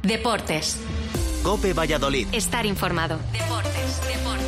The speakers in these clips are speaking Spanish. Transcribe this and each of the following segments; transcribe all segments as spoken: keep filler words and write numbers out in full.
Deportes. COPE Valladolid. Estar informado. Deportes, deportes.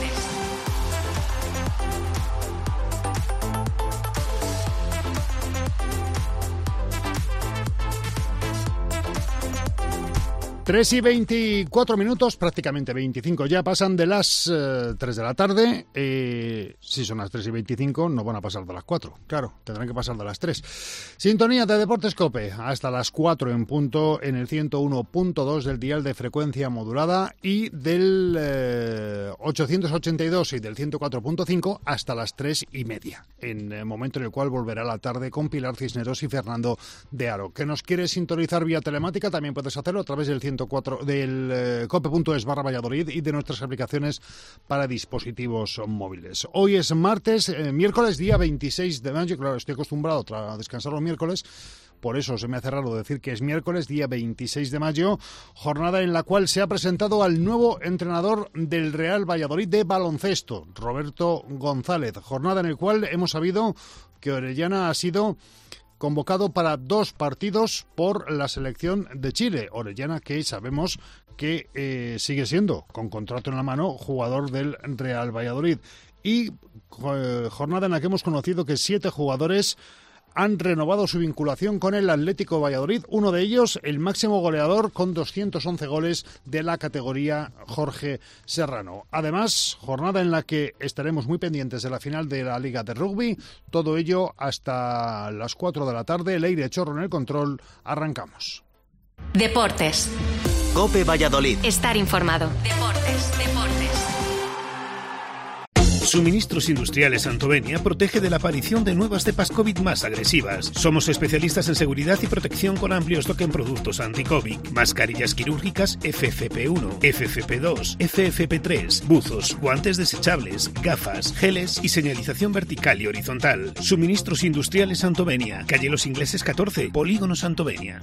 tres y veinticuatro minutos, prácticamente veinticinco ya, pasan de las eh, tres de la tarde. Eh, si son las tres y veinticinco, no van a pasar de las cuatro. Claro, tendrán que pasar de las tres. Sintonía de Deportes COPE, hasta las cuatro en punto, en el ciento uno punto dos del dial de frecuencia modulada y del eh, ochocientos ochenta y dos y del ciento cuatro punto cinco hasta las tres y media, en el momento en el cual volverá la tarde con Pilar Cisneros y Fernando de Aro. ¿Que nos quieres sintonizar vía telemática? También puedes hacerlo a través del ciento cuatro del eh, cope.es barra Valladolid y de nuestras aplicaciones para dispositivos móviles. Hoy es martes, eh, miércoles, día veintiséis de mayo. Claro, estoy acostumbrado a descansar los miércoles, por eso se me hace raro decir que es miércoles, día veintiséis de mayo, jornada en la cual se ha presentado al nuevo entrenador del Real Valladolid de baloncesto, Roberto González. Jornada en la cual hemos sabido que Orellana ha sido convocado para dos partidos por la selección de Chile. Orellana, que sabemos que eh, sigue siendo, con contrato en la mano, jugador del Real Valladolid. Y eh, jornada en la que hemos conocido que siete jugadores han renovado su vinculación con el Atlético Valladolid. Uno de ellos, el máximo goleador con doscientos once goles de la categoría, Jorge Serrano. Además, jornada en la que estaremos muy pendientes de la final de la Liga de Rugby. Todo ello hasta las cuatro de la tarde. Leire Chorro en el control. Arrancamos. Deportes. COPE Valladolid. Estar informado. Deportes, deportes. Suministros Industriales Santovenia protege de la aparición de nuevas cepas COVID más agresivas. Somos especialistas en seguridad y protección con amplio stock en productos anti-COVID. Mascarillas quirúrgicas F F P uno, F F P dos, F F P tres, buzos, guantes desechables, gafas, geles y señalización vertical y horizontal. Suministros Industriales Santovenia, calle Los Ingleses catorce, Polígono Santovenia.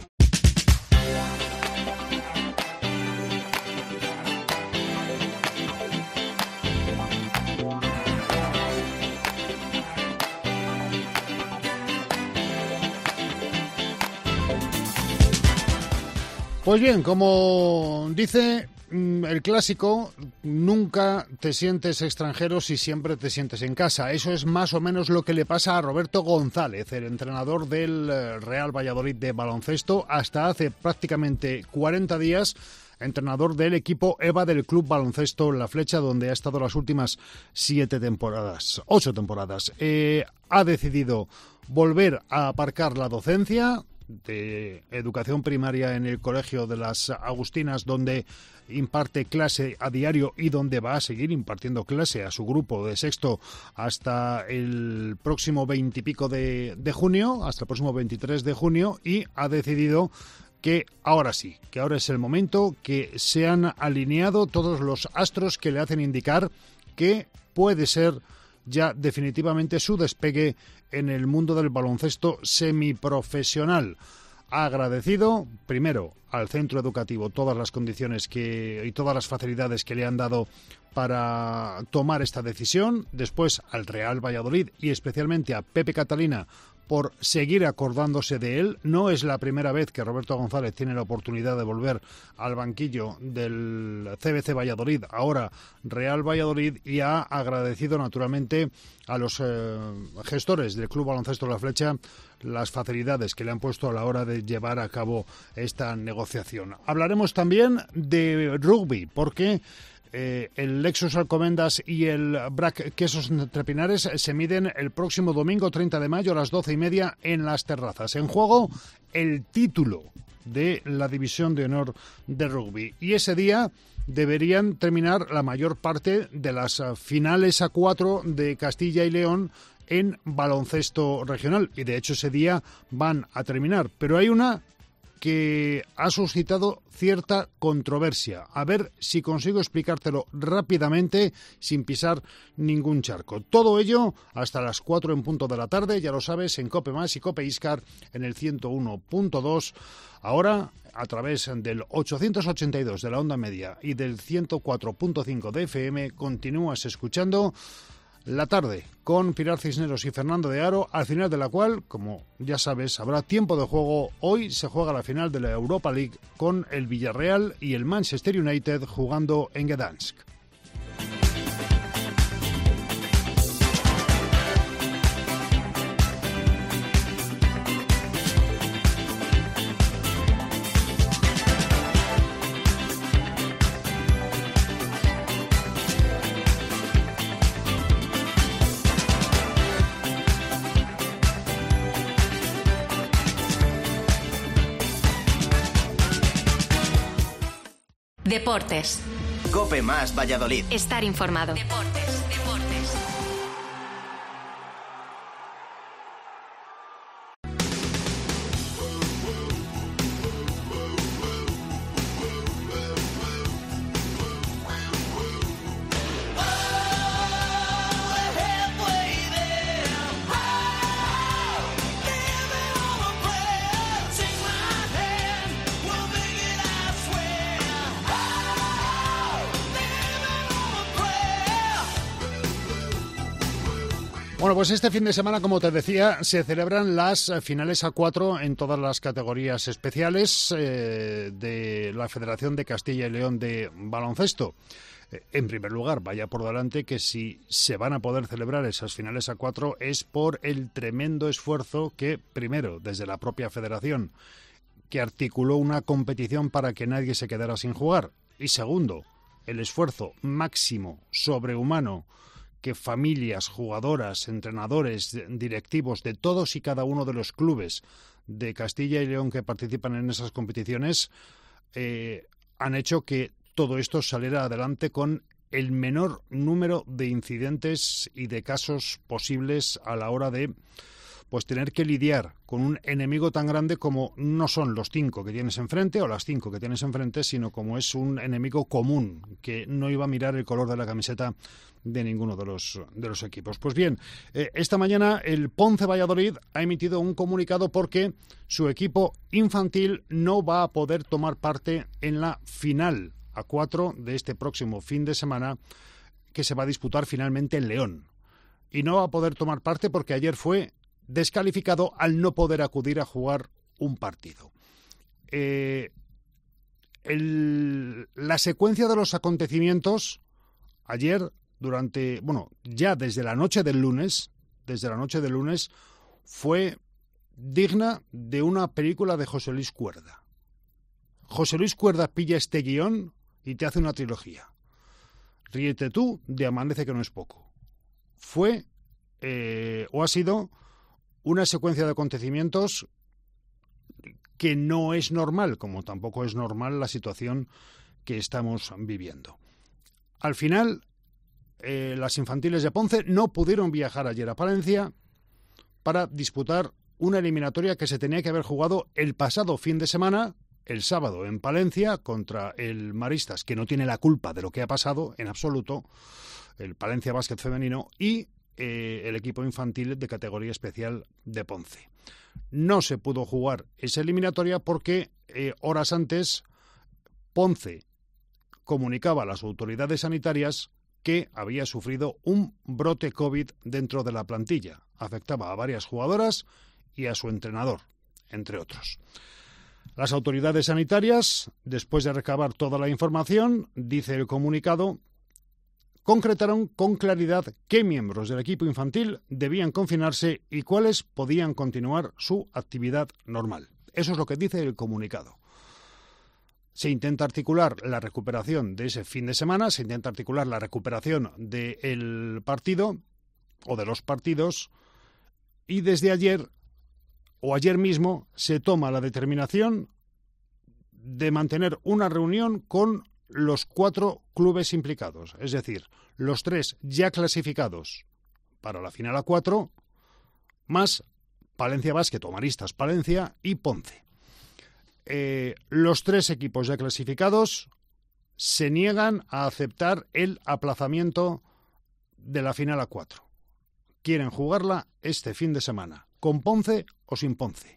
Pues bien, como dice el clásico, nunca te sientes extranjero si siempre te sientes en casa. Eso es más o menos lo que le pasa a Roberto González, el entrenador del Real Valladolid de baloncesto, hasta hace prácticamente cuarenta días, entrenador del equipo EVA del Club Baloncesto La Flecha, donde ha estado las últimas siete temporadas, ocho temporadas. Eh, ha decidido volver a aparcar la docencia de educación primaria en el Colegio de las Agustinas, donde imparte clase a diario y donde va a seguir impartiendo clase a su grupo de sexto hasta el próximo veintipico de, de junio, hasta el próximo veintitrés de junio, y ha decidido que ahora sí, que ahora es el momento, que se han alineado todos los astros que le hacen indicar que puede ser ya definitivamente su despegue en el mundo del baloncesto semiprofesional. Ha agradecido, primero, al centro educativo todas las condiciones que y todas las facilidades que le han dado para tomar esta decisión, después al Real Valladolid y especialmente a Pepe Catalina por seguir acordándose de él. No es la primera vez que Roberto González tiene la oportunidad de volver al banquillo del C B C Valladolid, ahora Real Valladolid, y ha agradecido naturalmente a los eh, gestores del Club Baloncesto La Flecha las facilidades que le han puesto a la hora de llevar a cabo esta negociación. Hablaremos también de rugby, porque Eh, el Lexus Alcobendas y el B R A C Quesos Trepinares se miden el próximo domingo treinta de mayo a las doce y media en Las Terrazas. En juego el título de la División de Honor de Rugby. Y ese día deberían terminar la mayor parte de las finales a cuatro de Castilla y León en baloncesto regional. Y de hecho ese día van a terminar. Pero hay una que ha suscitado cierta controversia. A ver si consigo explicártelo rápidamente sin pisar ningún charco. Todo ello hasta las cuatro en punto de la tarde, ya lo sabes, en COPE Más y COPE Iscar en el ciento uno punto dos. Ahora, a través del ochocientos ochenta y dos de la onda media y del ciento cuatro punto cinco de F M, continúas escuchando la tarde con Pilar Cisneros y Fernando de Aro, al final de la cual, como ya sabes, habrá tiempo de juego. Hoy se juega la final de la Europa League con el Villarreal y el Manchester United jugando en Gdansk. Deportes. COPE más Valladolid. Estar informado. Deportes, deportes. Bueno, pues este fin de semana, como te decía, se celebran las finales a cuatro en todas las categorías especiales eh, de la Federación de Castilla y León de baloncesto. Eh, en primer lugar, vaya por delante que si se van a poder celebrar esas finales a cuatro es por el tremendo esfuerzo que, primero, desde la propia federación, que articuló una competición para que nadie se quedara sin jugar, y segundo, el esfuerzo máximo, sobrehumano, que familias, jugadoras, entrenadores, directivos de todos y cada uno de los clubes de Castilla y León que participan en esas competiciones eh, han hecho que todo esto saliera adelante con el menor número de incidentes y de casos posibles a la hora de pues tener que lidiar con un enemigo tan grande como no son los cinco que tienes enfrente o las cinco que tienes enfrente, sino como es un enemigo común que no iba a mirar el color de la camiseta de ninguno de los, de los equipos. Pues bien, eh, esta mañana el Ponce Valladolid ha emitido un comunicado porque su equipo infantil no va a poder tomar parte en la final a cuatro de este próximo fin de semana que se va a disputar finalmente en León. Y no va a poder tomar parte porque ayer fue descalificado al no poder acudir a jugar un partido. Eh, el, la secuencia de los acontecimientos ayer, durante, bueno, ya desde la noche del lunes, desde la noche del lunes, fue digna de una película de José Luis Cuerda. José Luis Cuerda pilla este guión y te hace una trilogía. Ríete tú de Amanece que no es poco. Fue, eh, o ha sido, una secuencia de acontecimientos que no es normal, como tampoco es normal la situación que estamos viviendo. Al final, eh, las infantiles de Ponce no pudieron viajar ayer a Palencia para disputar una eliminatoria que se tenía que haber jugado el pasado fin de semana, el sábado en Palencia, contra el Maristas, que no tiene la culpa de lo que ha pasado en absoluto, el Palencia Básquet Femenino, y Eh, el equipo infantil de categoría especial de Ponce. No se pudo jugar esa eliminatoria porque eh, horas antes Ponce comunicaba a las autoridades sanitarias que había sufrido un brote COVID dentro de la plantilla. Afectaba a varias jugadoras y a su entrenador, entre otros. Las autoridades sanitarias, después de recabar toda la información, dice el comunicado, concretaron con claridad qué miembros del equipo infantil debían confinarse y cuáles podían continuar su actividad normal. Eso es lo que dice el comunicado. Se intenta articular la recuperación de ese fin de semana, se intenta articular la recuperación del partido o de los partidos, y desde ayer o ayer mismo se toma la determinación de mantener una reunión con los cuatro clubes implicados, es decir, los tres ya clasificados para la final a cuatro, más Palencia Básquet o Maristas Palencia y Ponce. Eh, los tres equipos ya clasificados se niegan a aceptar el aplazamiento de la final a cuatro. Quieren jugarla este fin de semana, con Ponce o sin Ponce.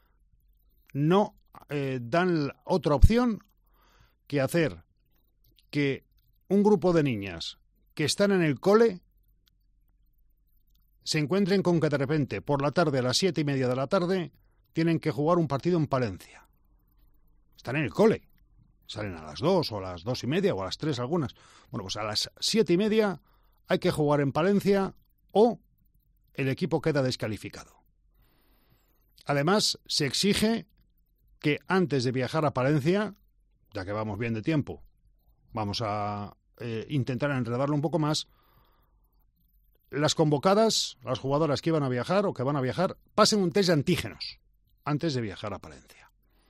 No eh, dan otra opción que hacer que un grupo de niñas que están en el cole se encuentren con que de repente por la tarde a las siete y media de la tarde tienen que jugar un partido en Palencia. Están en el cole, salen a las dos o a las dos y media o a las tres algunas. Bueno, pues a las siete y media hay que jugar en Palencia o el equipo queda descalificado. Además, se exige que antes de viajar a Palencia, ya que vamos bien de tiempo, vamos a eh, intentar enredarlo un poco más, las convocadas, las jugadoras que iban a viajar o que van a viajar, pasen un test de antígenos antes de viajar a Palencia.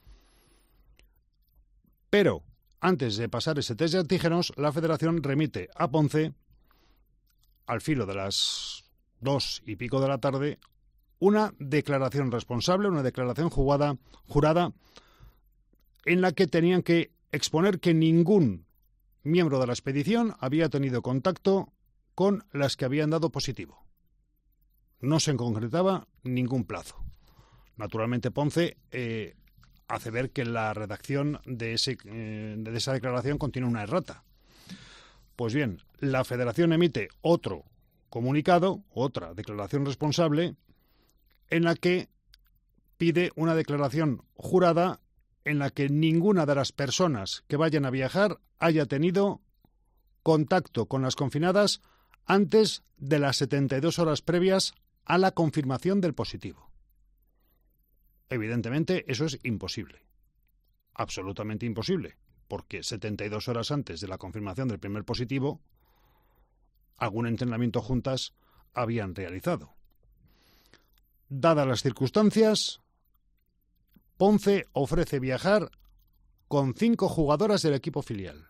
Pero antes de pasar ese test de antígenos, la Federación remite a Ponce, al filo de las dos y pico de la tarde, una declaración responsable, una declaración jugada, jurada, en la que tenían que exponer que ningún miembro de la expedición había tenido contacto con las que habían dado positivo. No se concretaba ningún plazo. Naturalmente, Ponce eh, hace ver que la redacción de, ese, eh, de esa declaración contiene una errata. Pues bien, la Federación emite otro comunicado, otra declaración responsable, en la que pide una declaración jurada en la que ninguna de las personas que vayan a viajar haya tenido contacto con las confinadas antes de las setenta y dos horas previas a la confirmación del positivo. Evidentemente, eso es imposible. Absolutamente imposible, porque setenta y dos horas antes de la confirmación del primer positivo, algún entrenamiento juntas habían realizado. Dadas las circunstancias, Ponce ofrece viajar con cinco jugadoras del equipo filial.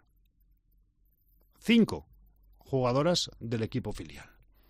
Cinco jugadoras del equipo filial.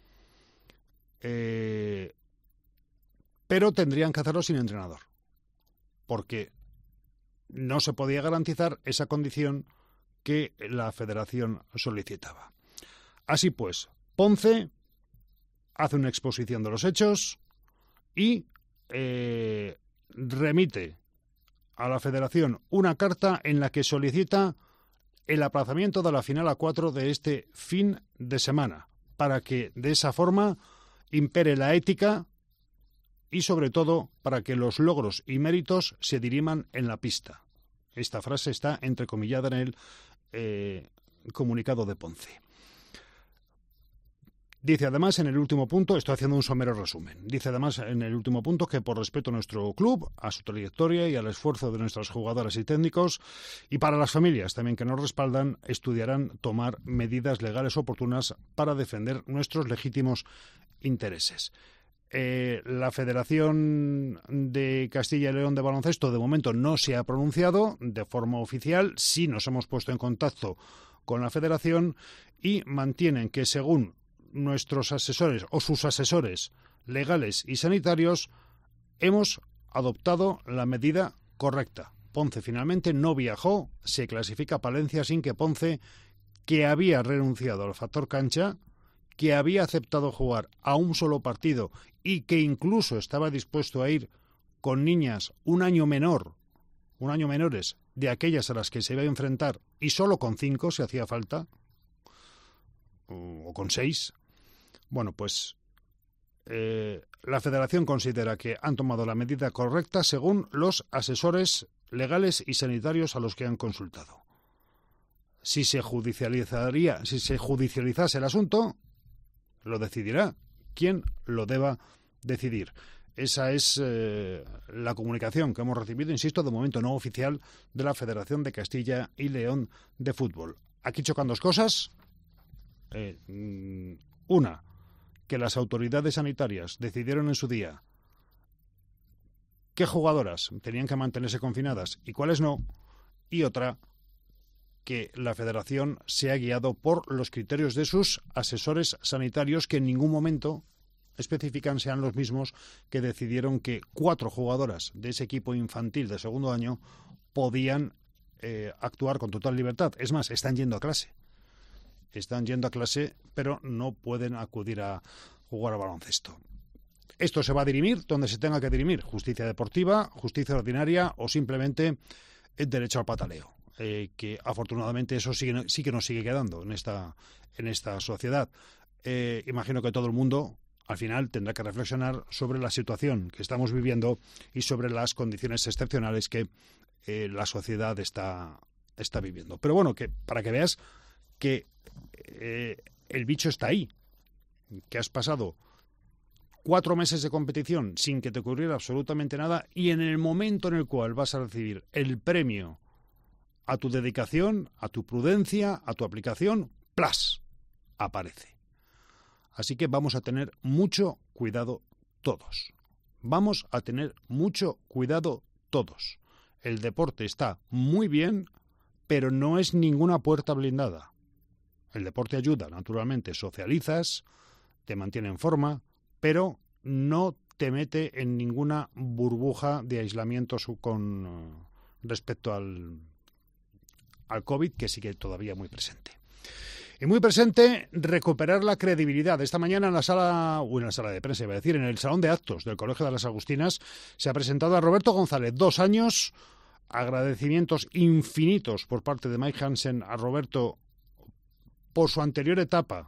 Eh, pero tendrían que hacerlo sin entrenador, porque no se podía garantizar esa condición que la Federación solicitaba. Así pues, Ponce hace una exposición de los hechos y eh, remite a la Federación una carta en la que solicita el aplazamiento de la final a cuatro de este fin de semana, para que de esa forma impere la ética y, sobre todo, para que los logros y méritos se diriman en la pista. Esta frase está entrecomillada en el eh, comunicado de Ponce. Dice además en el último punto, estoy haciendo un somero resumen, dice además en el último punto que por respeto a nuestro club, a su trayectoria y al esfuerzo de nuestras jugadoras y técnicos, y para las familias también que nos respaldan, estudiarán tomar medidas legales oportunas para defender nuestros legítimos intereses. Eh, la Federación de Castilla y León de Baloncesto de momento no se ha pronunciado de forma oficial, sí nos hemos puesto en contacto con la Federación y mantienen que según nuestros asesores o sus asesores legales y sanitarios hemos adoptado la medida correcta. Ponce finalmente no viajó, se clasifica a Palencia sin que Ponce, que había renunciado al factor cancha, que había aceptado jugar a un solo partido y que incluso estaba dispuesto a ir con niñas un año menor, un año menores de aquellas a las que se iba a enfrentar y solo con cinco si hacía falta, o con seis. Bueno, pues eh, la Federación considera que han tomado la medida correcta según los asesores legales y sanitarios a los que han consultado. Si se judicializaría, si se judicializase el asunto, lo decidirá quien lo deba decidir. Esa es eh, la comunicación que hemos recibido, insisto, de momento no oficial, de la Federación de Castilla y León de Fútbol. Aquí chocan dos cosas. Eh, una, que las autoridades sanitarias decidieron en su día qué jugadoras tenían que mantenerse confinadas y cuáles no. Y otra, que la Federación se ha guiado por los criterios de sus asesores sanitarios, que en ningún momento especifican sean los mismos que decidieron que cuatro jugadoras de ese equipo infantil de segundo año podían eh, actuar con total libertad. Es más, están yendo a clase. Están yendo a clase, pero no pueden acudir a jugar a baloncesto. Esto se va a dirimir donde se tenga que dirimir. Justicia deportiva, justicia ordinaria o simplemente el derecho al pataleo. Eh, que afortunadamente eso sí, sí que nos sigue quedando en esta, en esta sociedad. Eh, imagino que todo el mundo al final tendrá que reflexionar sobre la situación que estamos viviendo y sobre las condiciones excepcionales que eh, la sociedad está, está viviendo. Pero bueno, que para que veas que eh, el bicho está ahí, que has pasado cuatro meses de competición sin que te ocurriera absolutamente nada y en el momento en el cual vas a recibir el premio a tu dedicación, a tu prudencia, a tu aplicación, ¡plas!, aparece. Así que vamos a tener mucho cuidado todos. Vamos a tener mucho cuidado todos. El deporte está muy bien, pero no es ninguna puerta blindada. El deporte ayuda, naturalmente, socializas, te mantiene en forma, pero no te mete en ninguna burbuja de aislamiento con uh, respecto al, al COVID, que sigue todavía muy presente. Y muy presente, recuperar la credibilidad. Esta mañana en la sala, o en la sala de prensa, iba a decir, en el salón de actos del Colegio de las Agustinas, se ha presentado a Roberto González. Dos años, agradecimientos infinitos por parte de Mike Hansen a Roberto por su anterior etapa,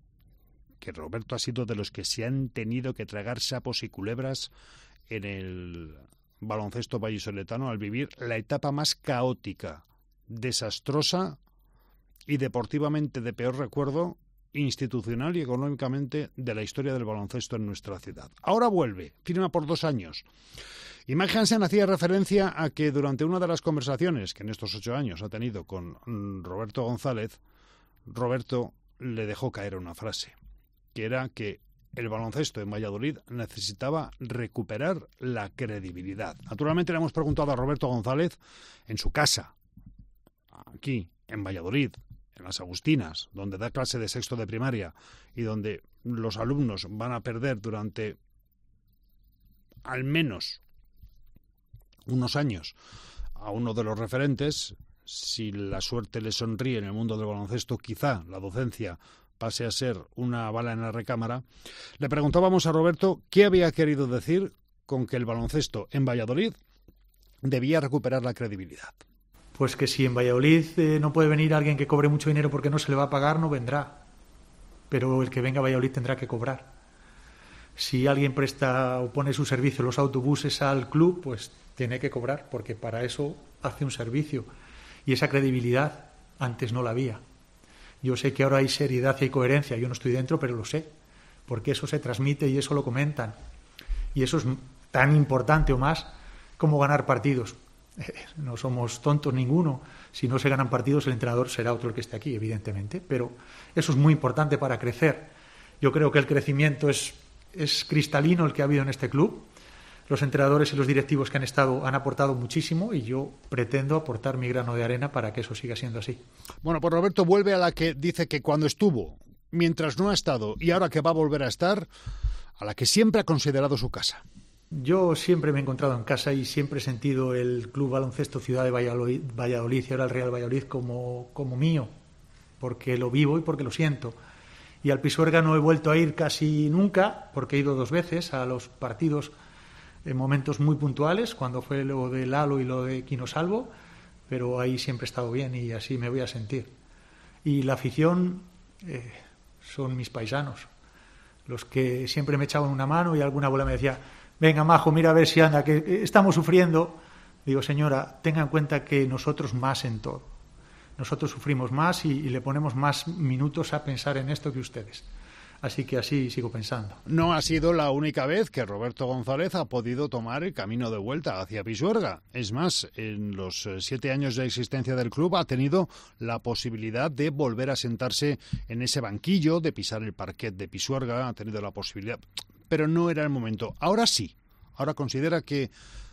que Roberto ha sido de los que se han tenido que tragar sapos y culebras en el baloncesto vallisoletano al vivir la etapa más caótica, desastrosa y deportivamente de peor recuerdo, institucional y económicamente, de la historia del baloncesto en nuestra ciudad. Ahora vuelve, firma por dos años. Y Mike Hansen hacía referencia a que durante una de las conversaciones que en estos ocho años ha tenido con Roberto González, Roberto le dejó caer una frase, que era que el baloncesto en Valladolid necesitaba recuperar la credibilidad. Naturalmente le hemos preguntado a Roberto González en su casa, aquí, en Valladolid, en las Agustinas, donde da clase de sexto de primaria y donde los alumnos van a perder durante al menos unos años a uno de los referentes. Si la suerte les sonríe en el mundo del baloncesto, quizá la docencia pase a ser una bala en la recámara. Le preguntábamos a Roberto qué había querido decir con que el baloncesto en Valladolid debía recuperar la credibilidad. Pues que si en Valladolid eh, no puede venir alguien que cobre mucho dinero porque no se le va a pagar, no vendrá. Pero el que venga a Valladolid tendrá que cobrar. Si alguien presta o pone su servicio los autobuses al club, pues tiene que cobrar, porque para eso hace un servicio. Y esa credibilidad antes no la había. Yo sé que ahora hay seriedad y coherencia, yo no estoy dentro, pero lo sé, porque eso se transmite y eso lo comentan. Y eso es tan importante o más como ganar partidos. Eh, no somos tontos ninguno. Si no se ganan partidos, el entrenador será otro el que esté aquí, evidentemente, pero eso es muy importante para crecer. Yo creo que el crecimiento es, es cristalino el que ha habido en este club. Los entrenadores y los directivos que han estado han aportado muchísimo y yo pretendo aportar mi grano de arena para que eso siga siendo así. Bueno, pues Roberto vuelve a la que dice que cuando estuvo, mientras no ha estado y ahora que va a volver a estar, a la que siempre ha considerado su casa. Yo siempre me he encontrado en casa y siempre he sentido el Club Baloncesto Ciudad de Valladolid, Valladolid y ahora el Real Valladolid como, como mío, porque lo vivo y porque lo siento. Y al Pisuerga no he vuelto a ir casi nunca, porque he ido dos veces a los partidos en momentos muy puntuales, cuando fue lo de Lalo y lo de Quino Salvo, pero ahí siempre he estado bien y así me voy a sentir. Y la afición eh, son mis paisanos, los que siempre me echaban una mano y alguna abuela me decía, venga, majo, mira a ver si anda, que estamos sufriendo. Digo, señora, tenga en cuenta que nosotros más en todo. Nosotros sufrimos más y, y le ponemos más minutos a pensar en esto que ustedes. Así que así sigo pensando. No ha sido la única vez que Roberto González ha podido tomar el camino de vuelta hacia Pisuerga. Es más, en los siete años de existencia del club ha tenido la posibilidad de volver a sentarse en ese banquillo, de pisar el parquet de Pisuerga, ha tenido la posibilidad, pero no era el momento. Ahora sí, ahora considera que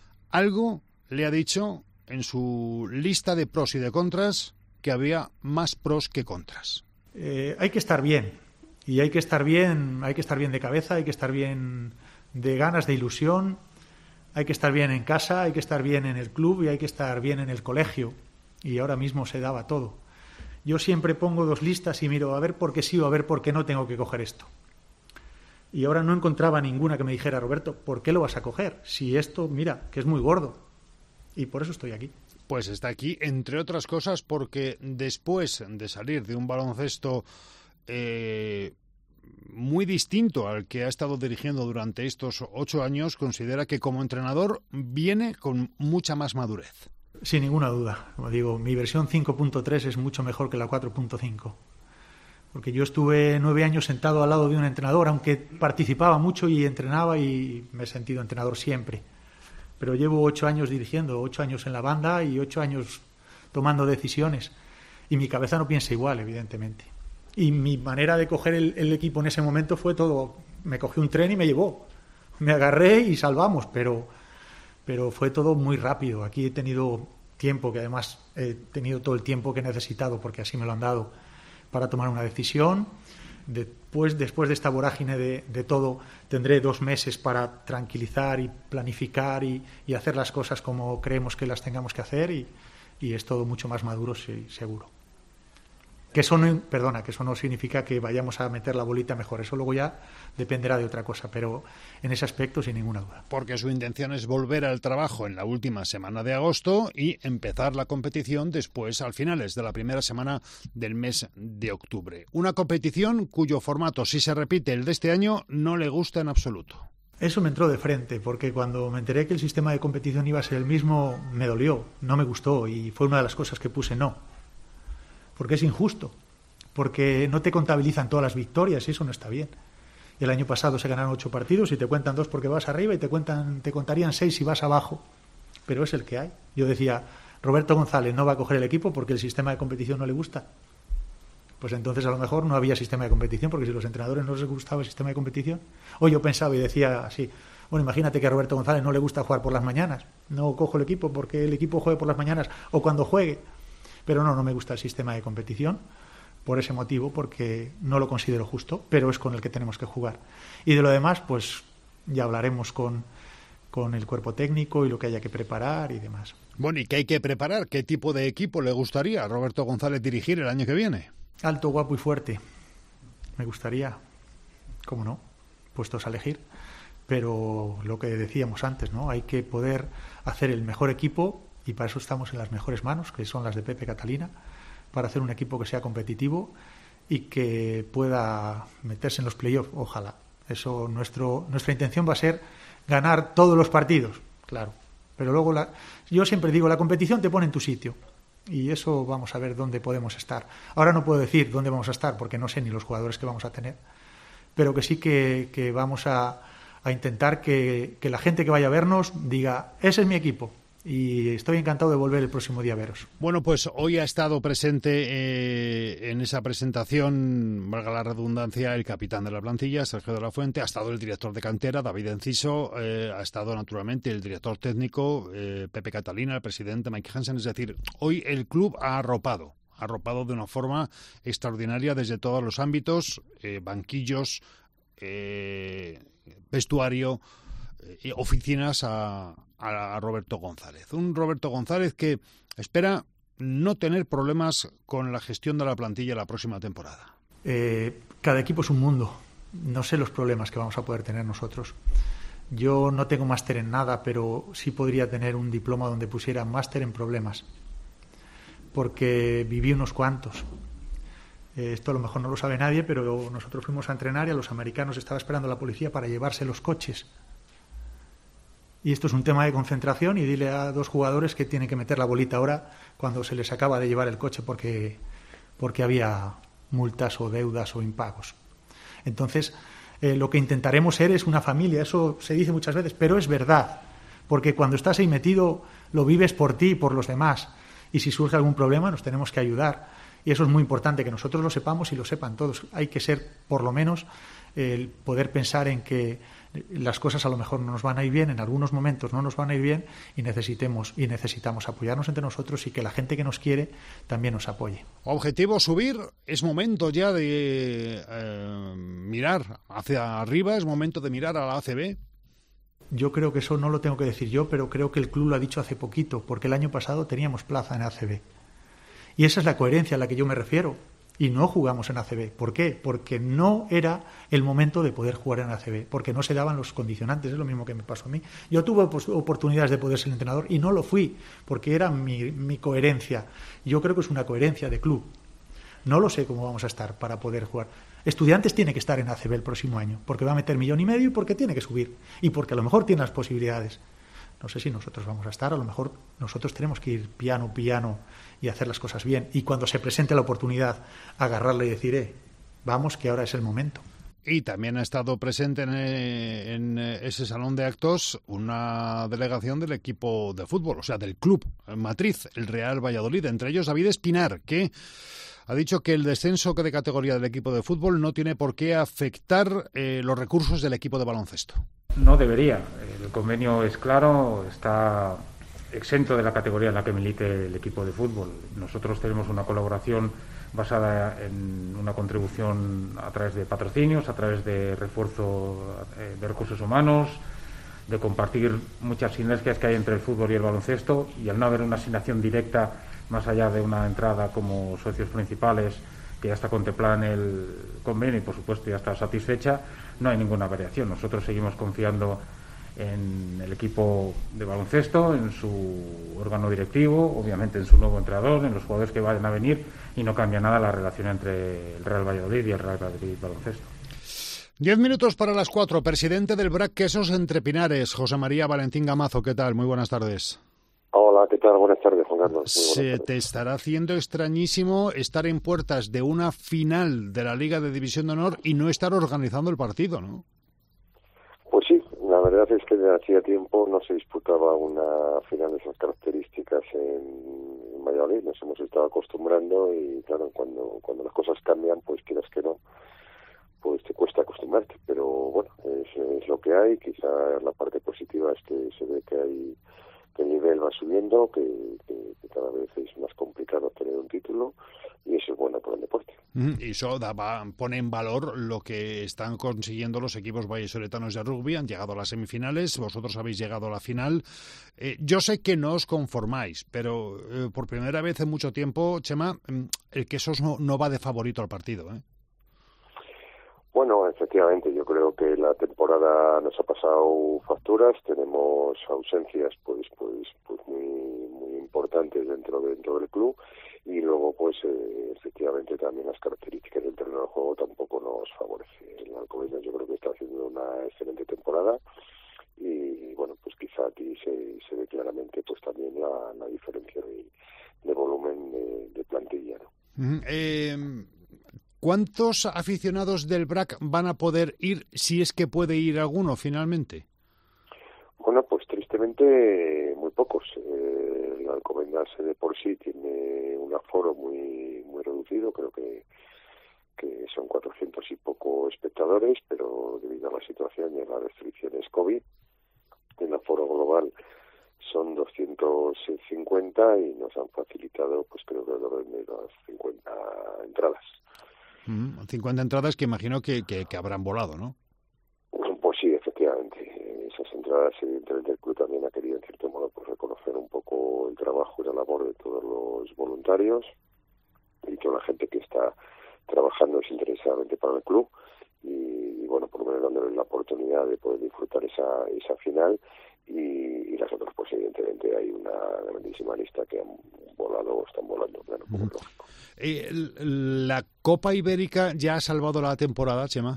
algo le ha dicho en su lista de pros y de contras que había más pros que contras. Eh, hay que estar bien. Y hay que estar bien, hay que estar bien de cabeza, hay que estar bien de ganas, de ilusión, hay que estar bien en casa, hay que estar bien en el club y hay que estar bien en el colegio. Y ahora mismo se daba todo. Yo siempre pongo dos listas y miro a ver por qué sí o a ver por qué no tengo que coger esto. Y ahora no encontraba ninguna que me dijera, Roberto, ¿por qué lo vas a coger? Si esto, mira, que es muy gordo. Y por eso estoy aquí. Pues está aquí, entre otras cosas, porque después de salir de un baloncesto Eh, muy distinto al que ha estado dirigiendo durante estos ocho años, considera que como entrenador viene con mucha más madurez. Sin ninguna duda. Como digo, mi versión cinco punto tres es mucho mejor que la cuatro punto cinco. Porque yo estuve nueve años sentado al lado de un entrenador, aunque participaba mucho y entrenaba y me he sentido entrenador siempre. Pero llevo ocho años dirigiendo, ocho años en la banda y ocho años tomando decisiones. Y mi cabeza no piensa igual, evidentemente. Y mi manera de coger el, el equipo en ese momento fue todo. Me cogí un tren y me llevó. Me agarré y salvamos, pero, pero fue todo muy rápido. Aquí he tenido tiempo, que además he tenido todo el tiempo que he necesitado, porque así me lo han dado, para tomar una decisión. Después, después de esta vorágine de, de todo, tendré dos meses para tranquilizar y planificar y, y hacer las cosas como creemos que las tengamos que hacer, y, y es todo mucho más maduro, sí, seguro. Que eso no, perdona, que eso no significa que vayamos a meter la bolita mejor, eso luego ya dependerá de otra cosa, pero en ese aspecto sin ninguna duda. Porque su intención es volver al trabajo en la última semana de agosto y empezar la competición después, al finales de la primera semana del mes de octubre. Una competición cuyo formato, si se repite el de este año, no le gusta en absoluto. Eso me entró de frente, porque cuando me enteré que el sistema de competición iba a ser el mismo, me dolió, no me gustó, y fue una de las cosas que puse no. Porque es injusto, porque no te contabilizan todas las victorias y eso no está bien. El año pasado se ganaron ocho partidos y te cuentan dos porque vas arriba y te cuentan, te contarían seis si vas abajo, pero es el que hay. Yo decía, Roberto González no va a coger el equipo porque el sistema de competición no le gusta. Pues entonces a lo mejor no había sistema de competición, porque si a los entrenadores no les gustaba el sistema de competición. O yo pensaba y decía así, bueno, imagínate que a Roberto González no le gusta jugar por las mañanas, no cojo el equipo porque el equipo juegue por las mañanas o cuando juegue. Pero no, no me gusta el sistema de competición por ese motivo, porque no lo considero justo, pero es con el que tenemos que jugar. Y de lo demás, pues ya hablaremos con, con el cuerpo técnico y lo que haya que preparar y demás. Bueno, ¿y qué hay que preparar? ¿Qué tipo de equipo le gustaría a Roberto González dirigir el año que viene? Alto, guapo y fuerte. Me gustaría, cómo no, puestos a elegir. Pero lo que decíamos antes, ¿no? Hay que poder hacer el mejor equipo, y para eso estamos en las mejores manos, que son las de Pepe Catalina, para hacer un equipo que sea competitivo y que pueda meterse en los playoffs, ojalá. Eso, nuestro, nuestra intención va a ser ganar todos los partidos, claro. Pero luego, la, yo siempre digo, la competición te pone en tu sitio, y eso vamos a ver dónde podemos estar. Ahora no puedo decir dónde vamos a estar, porque no sé ni los jugadores que vamos a tener, pero que sí que, que vamos a, a intentar que, que la gente que vaya a vernos diga, ese es mi equipo. Y estoy encantado de volver el próximo día a veros. Bueno, pues hoy ha estado presente eh, en esa presentación, valga la redundancia, el capitán de la plantilla, Sergio de la Fuente, ha estado el director de cantera, David Enciso, eh, ha estado naturalmente el director técnico, eh, Pepe Catalina, el presidente Mike Hansen. Es decir, hoy el club ha arropado, ha arropado de una forma extraordinaria desde todos los ámbitos, eh, banquillos, eh, vestuario, eh, oficinas a... a Roberto González. Un Roberto González que espera no tener problemas con la gestión de la plantilla la próxima temporada. Eh, cada equipo es un mundo. No sé los problemas que vamos a poder tener nosotros. Yo no tengo máster en nada, pero sí podría tener un diploma donde pusiera máster en problemas, porque viví unos cuantos. Eh, esto a lo mejor no lo sabe nadie, pero nosotros fuimos a entrenar y a los americanos estaba esperando la policía para llevarse los coches. Y esto es un tema de concentración, y dile a dos jugadores que tienen que meter la bolita ahora cuando se les acaba de llevar el coche porque, porque había multas o deudas o impagos. Entonces, eh, lo que intentaremos ser es una familia, eso se dice muchas veces, pero es verdad, porque cuando estás ahí metido lo vives por ti y por los demás, y si surge algún problema nos tenemos que ayudar, y eso es muy importante que nosotros lo sepamos y lo sepan todos. Hay que ser, por lo menos, el poder pensar en que las cosas a lo mejor no nos van a ir bien, en algunos momentos no nos van a ir bien, y necesitemos y necesitamos apoyarnos entre nosotros y que la gente que nos quiere también nos apoye. Objetivo subir, es momento ya de eh, mirar hacia arriba, es momento de mirar a la A C B. Yo creo que eso no lo tengo que decir yo, pero creo que el club lo ha dicho hace poquito, porque el año pasado teníamos plaza en A C B. Y esa es la coherencia a la que yo me refiero. Y no jugamos en A C B. ¿Por qué? Porque no era el momento de poder jugar en A C B, porque no se daban los condicionantes. Es lo mismo que me pasó a mí. Yo tuve oportunidades de poder ser entrenador y no lo fui, porque era mi, mi coherencia. Yo creo que es una coherencia de club. No lo sé cómo vamos a estar para poder jugar. Estudiantes tiene que estar en A C B el próximo año, porque va a meter millón y medio y porque tiene que subir. Y porque a lo mejor tiene las posibilidades. No sé si nosotros vamos a estar, a lo mejor nosotros tenemos que ir piano, piano y hacer las cosas bien. Y cuando se presente la oportunidad, agarrarle y decir, eh, vamos, que ahora es el momento. Y también ha estado presente en, en ese salón de actos una delegación del equipo de fútbol, o sea, del club matriz, el Real Valladolid, entre ellos David Espinar, que ha dicho que el descenso de categoría del equipo de fútbol no tiene por qué afectar eh, los recursos del equipo de baloncesto. No debería. El convenio es claro, está exento de la categoría en la que milite el equipo de fútbol. Nosotros tenemos una colaboración basada en una contribución a través de patrocinios, a través de refuerzo de recursos humanos, de compartir muchas sinergias que hay entre el fútbol y el baloncesto, y al no haber una asignación directa más allá de una entrada como socios principales que ya está contemplada en el convenio y por supuesto ya está satisfecha, no hay ninguna variación. Nosotros seguimos confiando en el equipo de baloncesto, en su órgano directivo, obviamente en su nuevo entrenador, en los jugadores que vayan a venir, y no cambia nada la relación entre el Real Valladolid y el Real Madrid Baloncesto. Diez minutos para las cuatro. Presidente del B R A C Quesos Entre Pinares, José María Valentín Gamazo. ¿Qué tal? Muy buenas tardes. Hola, ¿qué tal? Buenas tardes, Juan Carlos. Se te estará haciendo extrañísimo estar en puertas de una final de la Liga de División de Honor y no estar organizando el partido, ¿no? Pues sí, la verdad es que desde hacía tiempo no se disputaba una final de esas características en, en Valladolid. Nos hemos estado acostumbrando y, claro, cuando, cuando las cosas cambian, pues quieras que no, pues te cuesta acostumbrarte. Pero bueno, es, es lo que hay. Quizá la parte positiva es que se ve que hay que el nivel va subiendo, que, que, que cada vez es más complicado tener un título, y eso es bueno para el deporte. Y eso da, va, pone en valor lo que están consiguiendo los equipos vallisoletanos de rugby. Han llegado a las semifinales, vosotros habéis llegado a la final. Eh, yo sé que no os conformáis, pero eh, por primera vez en mucho tiempo, Chema, el Quesos no, no va de favorito al partido, ¿eh? Bueno, efectivamente, yo creo que la temporada nos ha pasado facturas, tenemos ausencias pues pues pues muy muy importantes dentro dentro del club, y luego pues eh, efectivamente también las características del terreno de juego tampoco nos favorece. El Alcobendas yo creo que está haciendo una excelente temporada y bueno, pues quizá aquí se, se ve claramente pues también la, la diferencia de, de volumen de, de plantilla, ¿no? Eh... ¿Cuántos aficionados del B R A C van a poder ir, si es que puede ir alguno finalmente? Bueno, pues tristemente muy pocos. Eh, el Alcobendas de por sí tiene un aforo muy muy reducido, creo que que son cuatrocientos y poco espectadores, pero debido a la situación y a las restricciones COVID, el aforo global son doscientos cincuenta y nos han facilitado, pues creo que alrededor de las cincuenta entradas. Mm, cincuenta entradas que imagino que, que, que habrán volado, ¿no? Pues sí, efectivamente. Esas entradas, evidentemente, el club también ha querido, en cierto modo, pues reconocer un poco el trabajo y la labor de todos los voluntarios y toda la gente que está trabajando desinteresadamente para el club. Y, y bueno, por lo menos dándole la oportunidad de poder disfrutar esa esa final. Y, y las otras, pues evidentemente hay una grandísima lista que han volado o están volando, claro, como uh-huh. es lógico. Eh, ¿La Copa Ibérica ya ha salvado la temporada, Chema?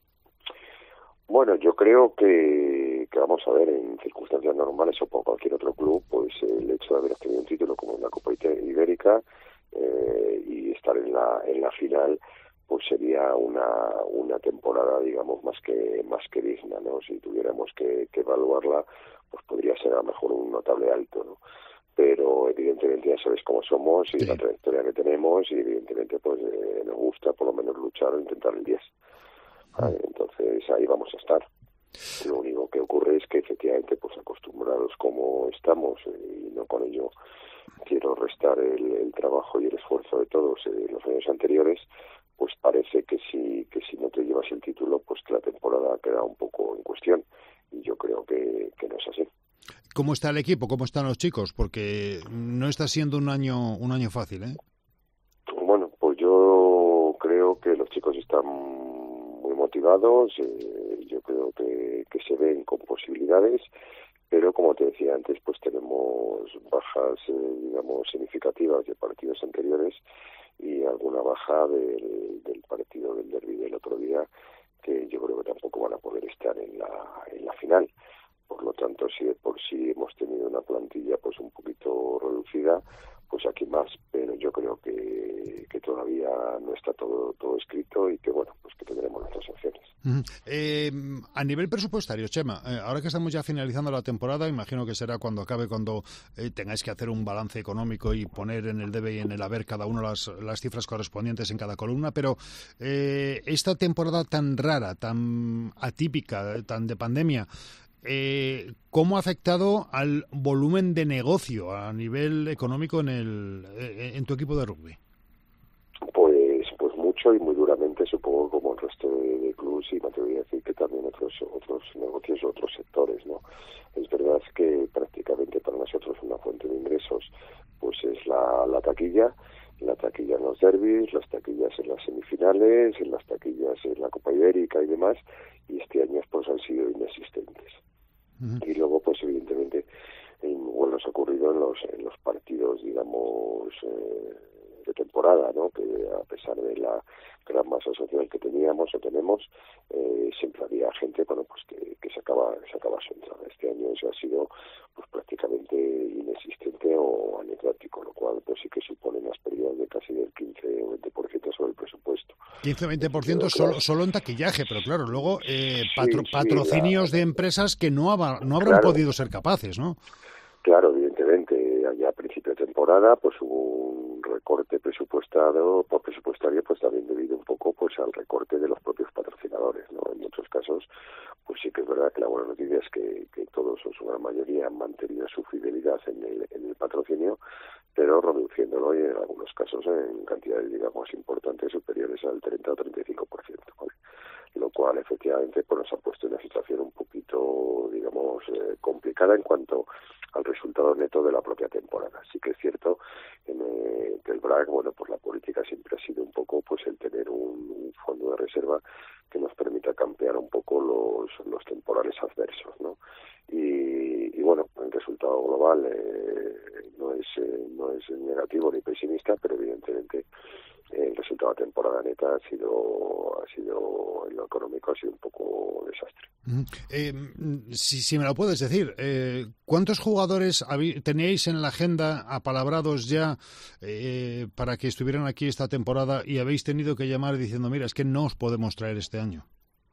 Bueno, yo creo que, que vamos a ver, en circunstancias normales o por cualquier otro club, pues el hecho de haber obtenido un título como una Copa Ibérica eh, y estar en la en la final, pues sería una una temporada, digamos, más que más que digna, ¿no? Si tuviéramos que, que evaluarla, pues podría ser a lo mejor un notable alto, ¿no? Pero evidentemente ya sabes cómo somos y sí. La trayectoria que tenemos, y evidentemente pues eh, nos gusta por lo menos luchar o intentar el diez. ¿Vale? Entonces ahí vamos a estar. Lo único que ocurre es que efectivamente pues acostumbrados como estamos, eh, y no con ello quiero restar el, el trabajo y el esfuerzo de todos en los años anteriores, pues parece que si que si no te llevas el título, pues que la temporada queda un poco en cuestión, y yo creo que, que no es así. ¿Cómo está el equipo? ¿Cómo están los chicos? Porque no está siendo un año un año fácil, ¿eh? Bueno, pues yo creo que los chicos están muy motivados, eh, yo creo que, que se ven con posibilidades, pero como te decía antes, pues tenemos bajas, eh, digamos, significativas de partidos anteriores, y a alguna baja del, del partido del derbi del otro día, que yo creo que tampoco van a poder estar en la, en la final. Por lo tanto, si de por sí hemos tenido una plantilla pues un poquito reducida, pues aquí más, pero yo creo que, que todavía no está todo todo escrito y que, bueno, pues que tendremos nuestras opciones. Uh-huh. Eh, a nivel presupuestario, Chema, eh, ahora que estamos ya finalizando la temporada, imagino que será cuando acabe, cuando eh, tengáis que hacer un balance económico y poner en el debe y en el haber cada uno las, las cifras correspondientes en cada columna, pero eh, esta temporada tan rara, tan atípica, tan de pandemia, Eh, ¿cómo ha afectado al volumen de negocio a nivel económico en el en tu equipo de rugby? Pues pues mucho y muy duramente, supongo, como el resto de, de clubes, y me atrevería a decir que también otros otros negocios, otros sectores, ¿no? Es verdad que prácticamente para nosotros una fuente de ingresos pues es la, la taquilla, la taquilla en los derbis, las taquillas en las semifinales, en las taquillas en la Copa Ibérica y demás, y este año pues han sido inexistentes. Uh-huh. Y luego, pues evidentemente, en, bueno, nos ha ocurrido en los en los partidos, digamos, eh, de temporada, ¿no? Que a pesar de la gran masa social que teníamos o tenemos, eh, siempre había gente, bueno, pues que, que sacaba sacaba su entrada. Este año eso ha sido pues prácticamente inexistente o anecdótico, lo cual pues sí que supone unas pérdidas de casi del quince o veinte por ciento sobre el presupuesto. quince o veinte por ciento solo, claro, solo en taquillaje, pero claro, luego eh, patro, sí, sí, patrocinios la, de empresas que no, haba, no habrán claro, podido ser capaces, ¿no? Claro, evidentemente, allá a principio de temporada pues hubo un recorte presupuestario, por presupuestario pues también debido un poco pues al recorte de los propios patrocinadores, ¿no? En muchos casos pues sí que es verdad que la buena noticia es que, que todos o su gran mayoría han mantenido su fidelidad en el, en el patrocinio, pero reduciéndolo y en algunos casos en cantidades, digamos, importantes, superiores al treinta o treinta y cinco por ciento, ¿vale? Lo cual efectivamente pues nos ha puesto en una situación un poquito, digamos, eh, complicada en cuanto al resultado neto de la propia temporada. Sí que es cierto en, eh, que el B R A C, bueno, pues la política siempre ha sido un poco pues el tener un, un fondo de reserva que nos permita campear un poco los, los temporales adversos, ¿no? Y, y bueno, el resultado global eh, no es eh, no es negativo ni pesimista, pero evidentemente el resultado de temporada neta ha sido ha sido en lo económico ha sido un poco desastre. Uh-huh. Eh, si, si me lo puedes decir, eh, ¿cuántos jugadores habí, teníais en la agenda apalabrados ya eh, para que estuvieran aquí esta temporada y habéis tenido que llamar diciendo, mira, es que no os podemos traer este año?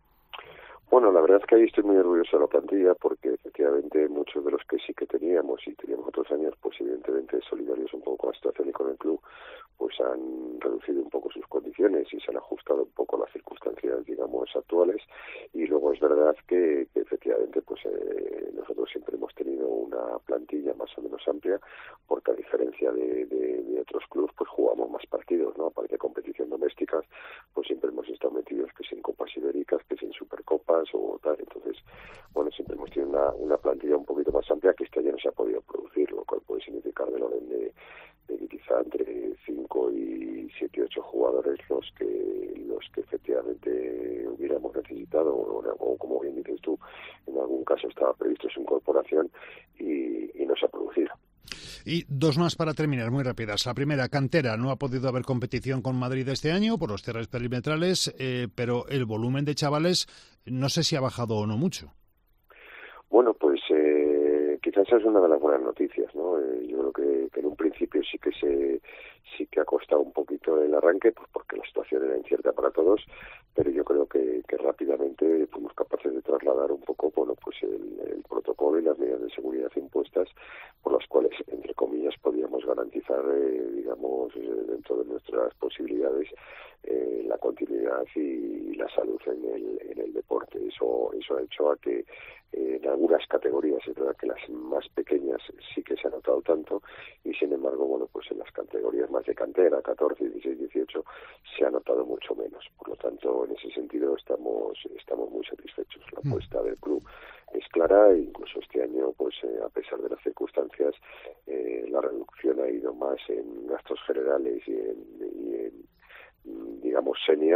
Bueno, la verdad es que ahí estoy muy orgulloso de la plantilla porque efectivamente muchos de los que sí que teníamos y teníamos otros años, pues evidentemente solidarios un poco con la situación y con el club, pues han reducido un poco sus condiciones y se han ajustado un poco a las circunstancias, digamos, actuales. Y luego es verdad que, que efectivamente pues eh, nosotros siempre hemos tenido una plantilla más o menos amplia, porque a diferencia de, de, de otros clubes, pues jugamos más partidos, ¿no? Aparte de competición domésticas, pues siempre hemos estado metidos que si en Copas Ibéricas, que si en Supercopas o tal. Entonces, bueno, siempre hemos tenido una, una plantilla un poquito más amplia que este año no se ha podido producir, lo cual puede significar del orden de, de quizá entre cinco y siete, ocho jugadores los que los que efectivamente hubiéramos necesitado, o, o como bien dices tú, en algún caso estaba previsto su incorporación y, y no se ha producido. Y dos más para terminar, muy rápidas. La primera, cantera. No ha podido haber competición con Madrid este año por los cierres perimetrales, eh, pero el volumen de chavales no sé si ha bajado o no mucho. Bueno, pues eh, quizás esa es una de las buenas noticias, ¿no? Eh, yo creo que, que en un principio sí que se sí que ha costado un poquito el arranque, pues porque la situación era incierta para todos, pero yo creo que, que rápidamente fuimos capaces de trasladar un poco, bueno, pues el, el protocolo y las medidas de seguridad impuestas por las cuales, entre comillas, podíamos garantizar, eh, digamos, eh, dentro de nuestras posibilidades, eh, la continuidad y la salud en el, en el deporte. Eso, eso ha hecho a que eh, en algunas categorías, es verdad que las más pequeñas sí que se ha notado tanto, y sin embargo, bueno, pues en las categorías más de cantera, catorce, dieciséis, dieciocho, se ha notado mucho menos. Por lo tanto, en ese sentido estamos estamos muy satisfechos. La apuesta del club es clara e incluso este año, pues eh, a pesar de las circunstancias, eh, la reducción ha ido más en gastos generales y en, y en digamos, senior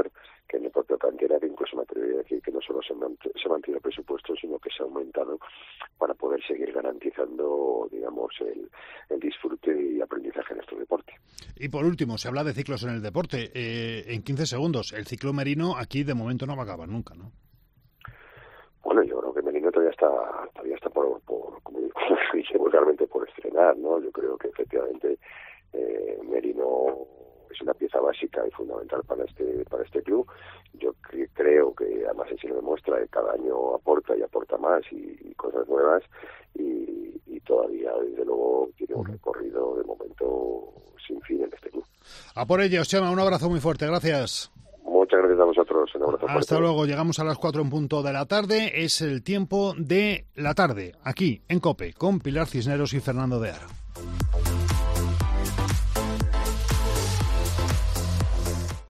que en el propio Cantenario incluso me atrevería a decir que no solo se, mant se mantiene el presupuesto, sino que se ha aumentado para poder seguir garantizando, digamos, el, el disfrute y aprendizaje en nuestro deporte. Y por último, se habla de ciclos en el deporte. Eh, en quince segundos, el ciclo Merino aquí de momento no va a acabar nunca, ¿no? Bueno, yo creo que Merino todavía está, todavía está por, por como dice vulgarmente, por estrenar, ¿no? Yo creo que efectivamente eh, Merino es una pieza básica y fundamental para este para este club. Yo cre creo que además así lo demuestra, que cada año aporta y aporta más y, y cosas nuevas y, y todavía desde luego tiene un recorrido de momento sin fin en este club. A por ellos, Chema, un abrazo muy fuerte, gracias. Muchas gracias a vosotros. Un abrazo fuerte. Hasta luego, llegamos a las cuatro en punto de la tarde, es el tiempo de la tarde, aquí en COPE, con Pilar Cisneros y Fernando de Aro.